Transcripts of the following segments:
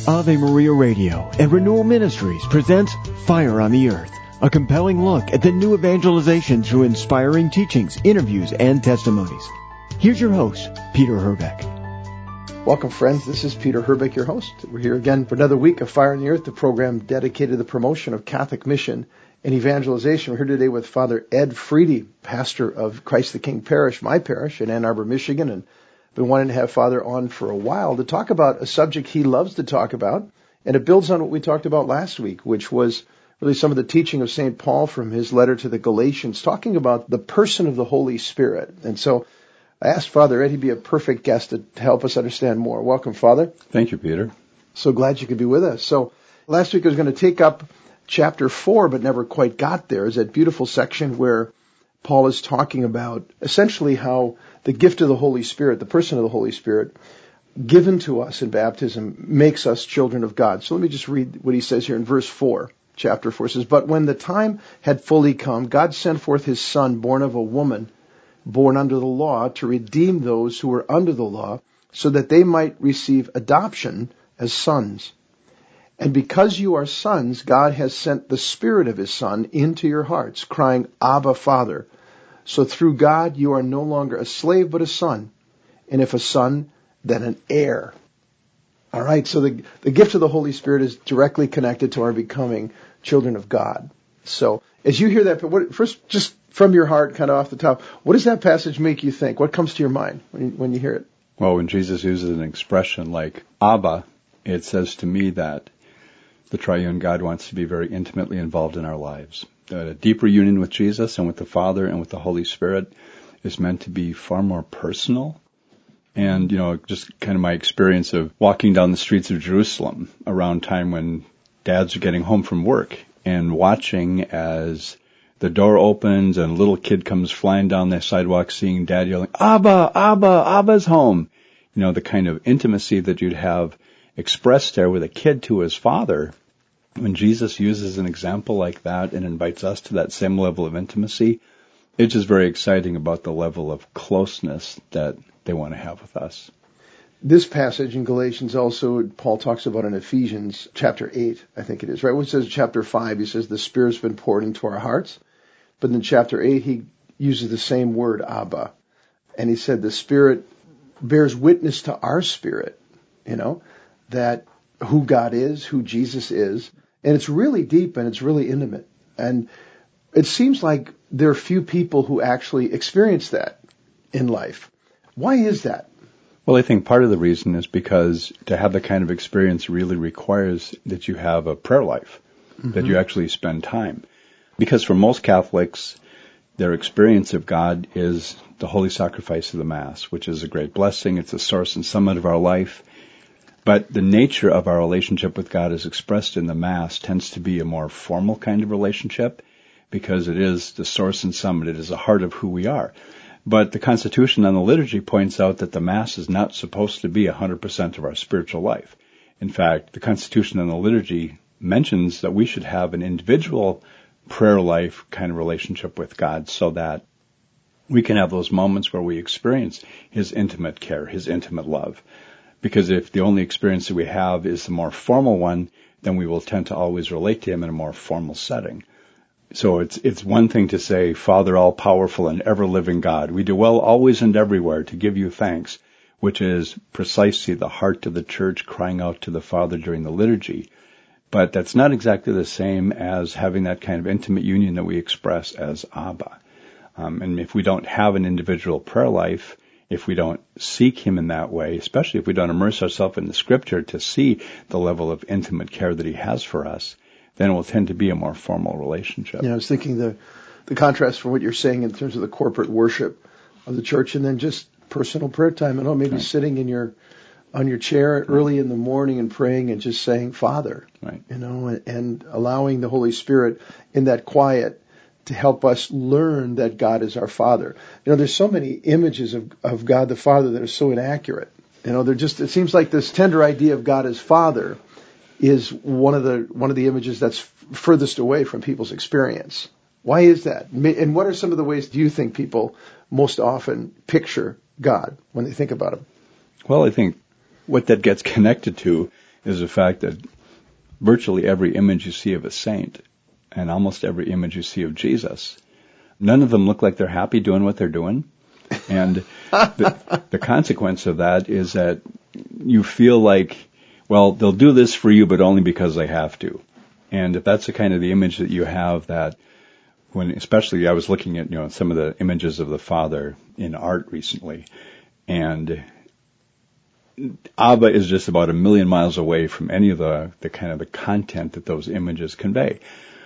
Ave Maria Radio and Renewal Ministries presents Fire on the Earth, a compelling look at the new evangelization through inspiring teachings, interviews, and testimonies. Here's your host, Peter Herbeck. Welcome, friends. This is Peter Herbeck, your host. We're here again for another week of Fire on the Earth, the program dedicated to the promotion of Catholic mission and evangelization. We're here today with Father Ed Friede, pastor of Christ the King Parish, my parish in Ann Arbor, Michigan, and been wanting to have Father on for a while to talk about a subject he loves to talk about, and it builds on what we talked about last week, which was really some of the teaching of St. Paul from his letter to the Galatians, talking about the person of the Holy Spirit. And so I asked Father Ed, he'd be a perfect guest to help us understand more. Welcome, Father. Thank you, Peter. So glad you could be with us. So last week I was going to take up chapter 4, but never quite got there. It's that beautiful section where Paul is talking about essentially how the gift of the Holy Spirit, the person of the Holy Spirit, given to us in baptism, makes us children of God. So let me just read what he says here in verse 4. Chapter 4 says, "But when the time had fully come, God sent forth his Son, born of a woman, born under the law, to redeem those who were under the law, so that they might receive adoption as sons. And because you are sons, God has sent the Spirit of his Son into your hearts, crying, Abba, Father. So through God you are no longer a slave, but a son. And if a son, then an heir." All right, so the gift of the Holy Spirit is directly connected to our becoming children of God. So as you hear that, first, just from your heart, kind of off the top, what does that passage make you think? What comes to your mind when you hear it? Well, when Jesus uses an expression like Abba, it says to me that the triune God wants to be very intimately involved in our lives. A deeper union with Jesus and with the Father and with the Holy Spirit is meant to be far more personal. And, just kind of my experience of walking down the streets of Jerusalem around time when dads are getting home from work and watching as the door opens and a little kid comes flying down the sidewalk, seeing dad yelling, Abba, Abba, Abba's home. The kind of intimacy that you'd have expressed there with a kid to his father. When Jesus uses an example like that and invites us to that same level of intimacy, it's just very exciting about the level of closeness that they want to have with us. This passage in Galatians also, Paul talks about in Ephesians chapter 8, I think it is, right? When it says chapter 5, he says the Spirit's been poured into our hearts. But in chapter 8, he uses the same word, Abba. And he said the Spirit bears witness to our spirit, that who God is, who Jesus is. And it's really deep and it's really intimate. And it seems like there are few people who actually experience that in life. Why is that? Well, I think part of the reason is because to have that kind of experience really requires that you have a prayer life, that you actually spend time. Because for most Catholics, their experience of God is the holy sacrifice of the Mass, which is a great blessing. It's the source and summit of our life. But the nature of our relationship with God as expressed in the Mass tends to be a more formal kind of relationship because it is the source and summit. It is the heart of who we are. But the Constitution on the Liturgy points out that the Mass is not supposed to be 100% of our spiritual life. In fact, the Constitution on the Liturgy mentions that we should have an individual prayer life kind of relationship with God so that we can have those moments where we experience his intimate care, his intimate love. Because if the only experience that we have is the more formal one, then we will tend to always relate to him in a more formal setting. So it's one thing to say, Father, all-powerful and ever-living God, we do well always and everywhere to give you thanks, which is precisely the heart of the Church crying out to the Father during the liturgy. But that's not exactly the same as having that kind of intimate union that we express as Abba. And if we don't have an individual prayer life, if we don't seek him in that way, especially if we don't immerse ourselves in the Scripture to see the level of intimate care that he has for us, then it will tend to be a more formal relationship. I was thinking the contrast from what you're saying in terms of the corporate worship of the church and then just personal prayer time. Maybe sitting on your chair early in the morning and praying and just saying, Father, and allowing the Holy Spirit in that quiet to help us learn that God is our Father. There's so many images of God the Father that are so inaccurate. It seems like this tender idea of God as Father is one of the images that's furthest away from people's experience. Why is that? And what are some of the ways do you think people most often picture God when they think about him? Well, I think what that gets connected to is the fact that virtually every image you see of a saint and almost every image you see of Jesus, none of them look like they're happy doing what they're doing. And the consequence of that is that you feel like, well, they'll do this for you, but only because they have to. And if that's the kind of the image that you have, that when, especially I was looking at, some of the images of the Father in art recently, and Abba is just about 1 million miles away from any of the kind of the content that those images convey.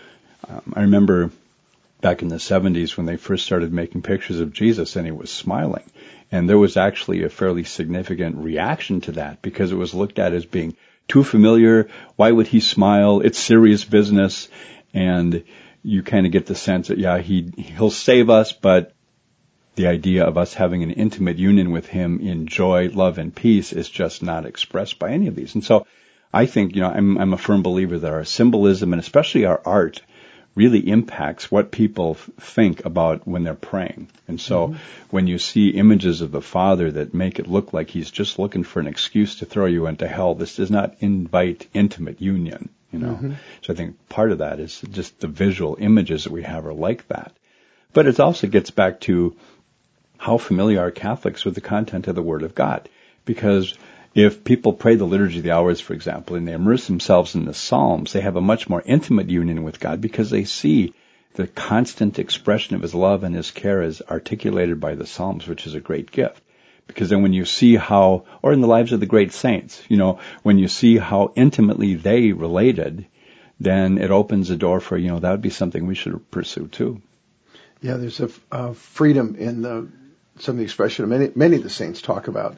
I remember back in the 70s when they first started making pictures of Jesus and he was smiling. And there was actually a fairly significant reaction to that because it was looked at as being too familiar. Why would he smile? It's serious business. And you kind of get the sense that, yeah, he'll save us, but the idea of us having an intimate union with him in joy, love, and peace is just not expressed by any of these. And so I think, I'm a firm believer that our symbolism and especially our art really impacts what people think about when they're praying. And so when you see images of the Father that make it look like he's just looking for an excuse to throw you into hell, this does not invite intimate union, So I think part of that is just the visual images that we have are like that. But it also gets back to how familiar are Catholics with the content of the Word of God? Because if people pray the Liturgy of the Hours, for example, and they immerse themselves in the Psalms, they have a much more intimate union with God because they see the constant expression of his love and his care as articulated by the Psalms, which is a great gift. Because then when you see how, or in the lives of the great saints, when you see how intimately they related, then it opens the door for, that would be something we should pursue too. Yeah, there's a freedom in some of the expression of many of the saints talk about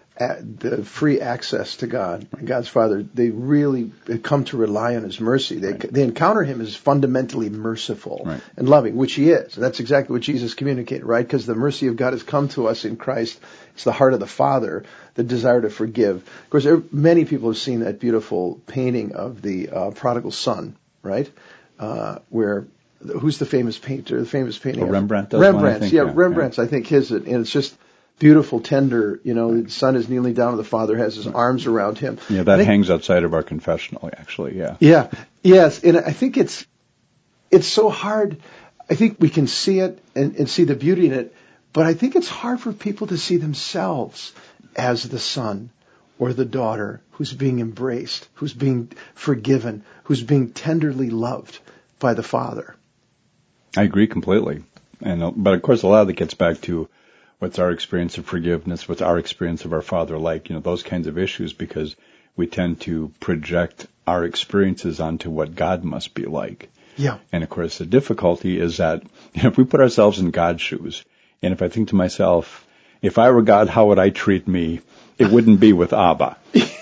the free access to God, God's Father. They really come to rely on his mercy. They encounter him as fundamentally merciful and loving, which he is. That's exactly what Jesus communicated, right? Because the mercy of God has come to us in Christ. It's the heart of the Father, the desire to forgive. Of course, many people have seen that beautiful painting of the prodigal son, right? Where who's the famous painter? The famous painting. Rembrandt does Rembrandt's, one, I think, Rembrandt's. I think his, and it's just beautiful, tender. The son is kneeling down, and the father has his arms around him. Yeah, that hangs outside of our confessional, actually. Yeah. Yeah. Yes, and I think it's so hard. I think we can see it and see the beauty in it, but I think it's hard for people to see themselves as the son or the daughter who's being embraced, who's being forgiven, who's being tenderly loved by the Father. I agree completely. But of course, a lot of it gets back to what's our experience of forgiveness, what's our experience of our Father like, those kinds of issues, because we tend to project our experiences onto what God must be like. Yeah. And of course, the difficulty is that if we put ourselves in God's shoes, and if I think to myself, if I were God, how would I treat me? It wouldn't be with Abba,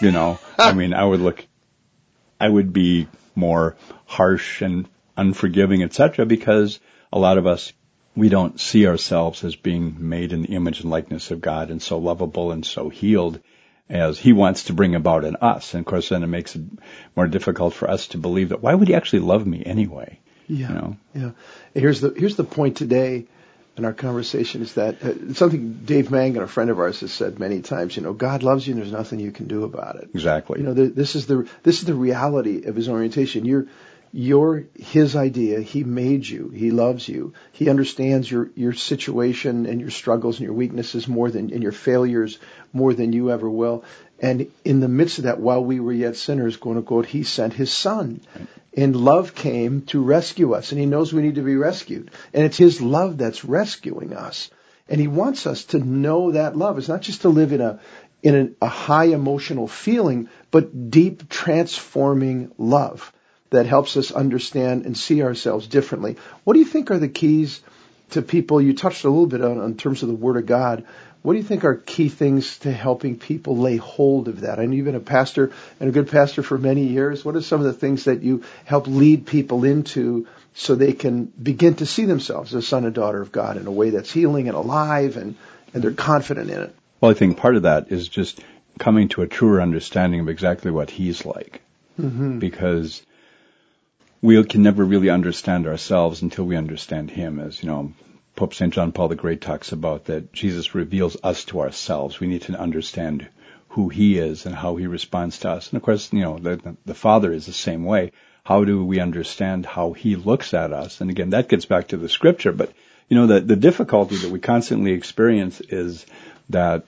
I would be more harsh and unforgiving, etc., because a lot of us, we don't see ourselves as being made in the image and likeness of God and so lovable and so healed as he wants to bring about in us. And of course, then it makes it more difficult for us to believe that why would he actually love me anyway? Yeah. Yeah. Here's the point today in our conversation is that something Dave Mangan, a friend of ours, has said many times. God loves you, and there's nothing you can do about it. Exactly. This is the reality of his orientation. You're his idea. He made you. He loves you. He understands your situation and your struggles and your weaknesses and your failures more than you ever will. And in the midst of that, while we were yet sinners, quote unquote, he sent his son. Right. And love came to rescue us. And he knows we need to be rescued. And it's his love that's rescuing us. And he wants us to know that love. It's not just to live in a high emotional feeling, but deep transforming love that helps us understand and see ourselves differently. What do you think are the keys to people? You touched a little bit on in terms of the Word of God. What do you think are key things to helping people lay hold of that? I know you've been a pastor and a good pastor for many years. What are some of the things that you help lead people into so they can begin to see themselves as a son and daughter of God in a way that's healing and alive and they're confident in it? Well, I think part of that is just coming to a truer understanding of exactly what he's like. Mm-hmm. Because we can never really understand ourselves until we understand him. As Pope St. John Paul the Great talks about that Jesus reveals us to ourselves. We need to understand who he is and how he responds to us. And of course, the Father is the same way. How do we understand how he looks at us? And again, that gets back to the scripture. But, the difficulty that we constantly experience is that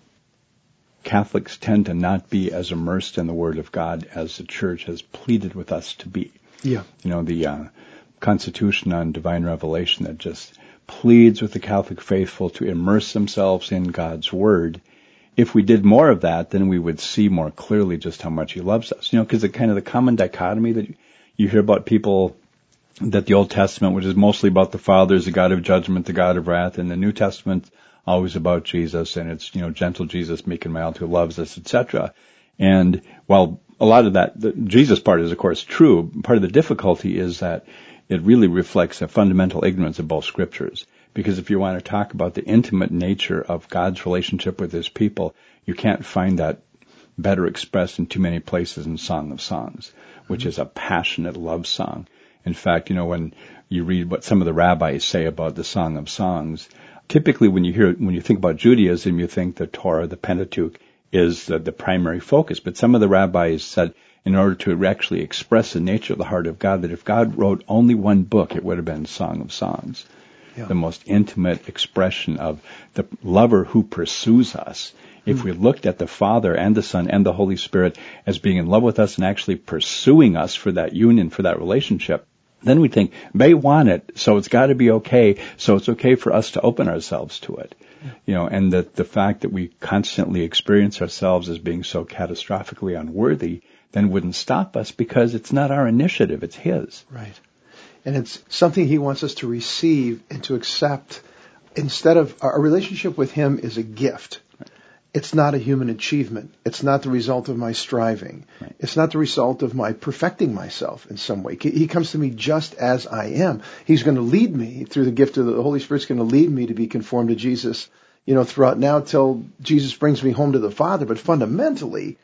Catholics tend to not be as immersed in the Word of God as the Church has pleaded with us to be. Yeah. The Constitution on Divine Revelation that just pleads with the Catholic faithful to immerse themselves in God's Word. If we did more of that, then we would see more clearly just how much he loves us. Because the common dichotomy that you hear about people, that the Old Testament, which is mostly about the Father, is the God of judgment, the God of wrath, and the New Testament always about Jesus, and it's, gentle Jesus, meek and mild, who loves us, etc. And while a lot of that, the Jesus part is, of course, true, part of the difficulty is that it really reflects a fundamental ignorance of both scriptures. Because if you want to talk about the intimate nature of God's relationship with his people, you can't find that better expressed in too many places in Song of Songs, which is a passionate love song. In fact, when you read what some of the rabbis say about the Song of Songs, typically when you think about Judaism, you think the Torah, the Pentateuch, is the primary focus. But some of the rabbis said, in order to actually express the nature of the heart of God, that if God wrote only one book, it would have been Song of Songs. Yeah. The most intimate expression of the lover who pursues us. If we looked at the Father and the Son and the Holy Spirit as being in love with us and actually pursuing us for that union, for that relationship, then we think, they want it, so it's got to be okay, so it's okay for us to open ourselves to it. And that the fact that we constantly experience ourselves as being so catastrophically unworthy then wouldn't stop us, because it's not our initiative, it's his. Right. And it's something he wants us to receive and to accept. Instead of, our relationship with him is a gift. Right. It's not a human achievement. It's not the result of my striving. Right. It's not the result of my perfecting myself in some way. He comes to me just as I am. He's going to lead me through the gift of the Holy Spirit's going to lead me to be conformed to Jesus, throughout now till Jesus brings me home to the Father. But fundamentally,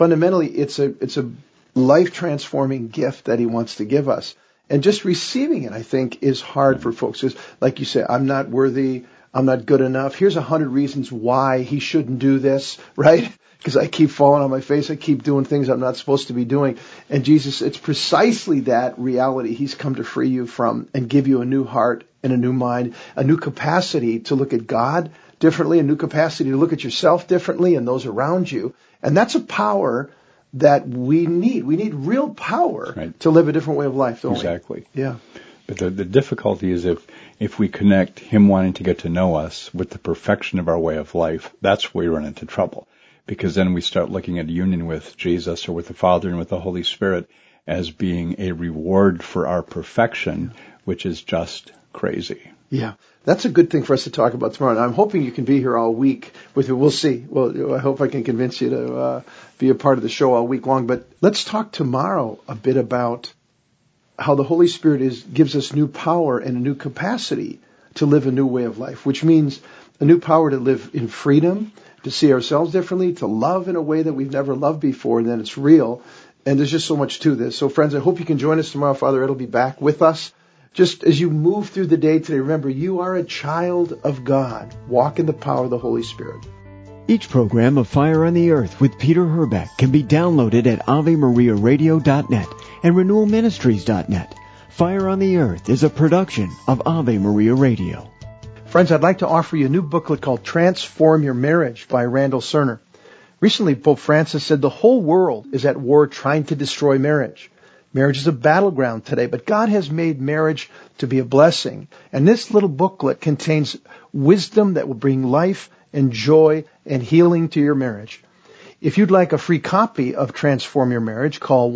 it's a life-transforming gift that he wants to give us. And just receiving it, I think, is hard for folks. It's, like you say, I'm not worthy, I'm not good enough. Here's 100 reasons why he shouldn't do this, right? Because I keep falling on my face, I keep doing things I'm not supposed to be doing. And Jesus, it's precisely that reality he's come to free you from and give you a new heart and a new mind, a new capacity to look at God differently, a new capacity to look at yourself differently and those around you. And that's a power that we need. We need real power to live a different way of life, don't we? Exactly. Yeah. But the difficulty is if we connect him wanting to get to know us with the perfection of our way of life, that's where we run into trouble. Because then we start looking at union with Jesus or with the Father and with the Holy Spirit as being a reward for our perfection, which is just crazy. Yeah. That's a good thing for us to talk about tomorrow. And I'm hoping you can be here all week with me. We'll see. Well, I hope I can convince you to be a part of the show all week long. But let's talk tomorrow a bit about how the Holy Spirit gives us new power and a new capacity to live a new way of life, which means a new power to live in freedom, to see ourselves differently, to love in a way that we've never loved before, and then it's real. And there's just so much to this. So, friends, I hope you can join us tomorrow. Father Ed will be back with us. Just as you move through the day today, remember, you are a child of God. Walk in the power of the Holy Spirit. Each program of Fire on the Earth with Peter Herbeck can be downloaded at AveMariaRadio.net and RenewalMinistries.net. Fire on the Earth is a production of Ave Maria Radio. Friends, I'd like to offer you a new booklet called Transform Your Marriage by Randall Cerner. Recently, Pope Francis said the whole world is at war trying to destroy marriage. Marriage is a battleground today, but God has made marriage to be a blessing. And this little booklet contains wisdom that will bring life and joy and healing to your marriage. If you'd like a free copy of Transform Your Marriage, call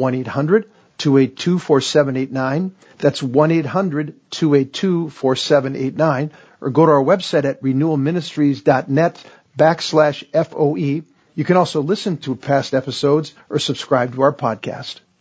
1-800-282-4789. That's 1-800-282-4789. Or go to our website at renewalministries.net/FOE. You can also listen to past episodes or subscribe to our podcast.